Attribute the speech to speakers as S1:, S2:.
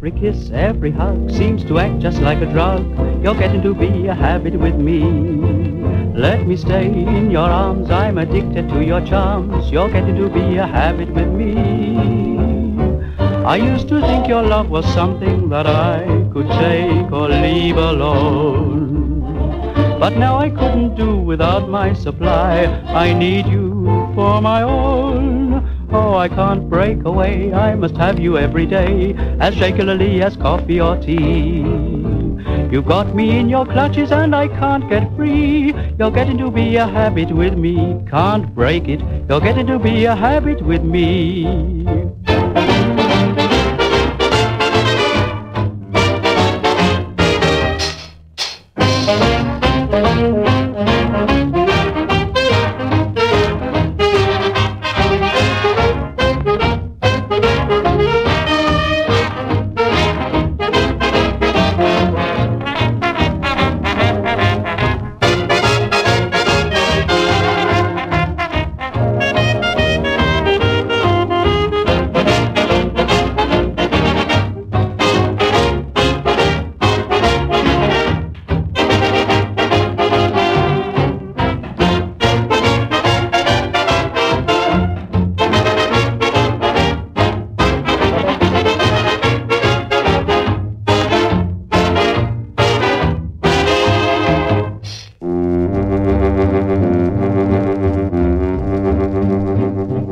S1: Every kiss, every hug seems to act just like a drug. You're getting to be a habit with me. Let me stay in your arms, I'm addicted to your charms. You're getting to be a habit with me. I used to think your love was something that I could take or leave alone. But now I couldn't do without my supply. I need you for my own. Oh, I can't break away, I must have you every day, as regularly as coffee or tea. You've got me in your clutches and I can't get free. You're getting to be a habit with me, can't break it. You're getting to be a habit with me.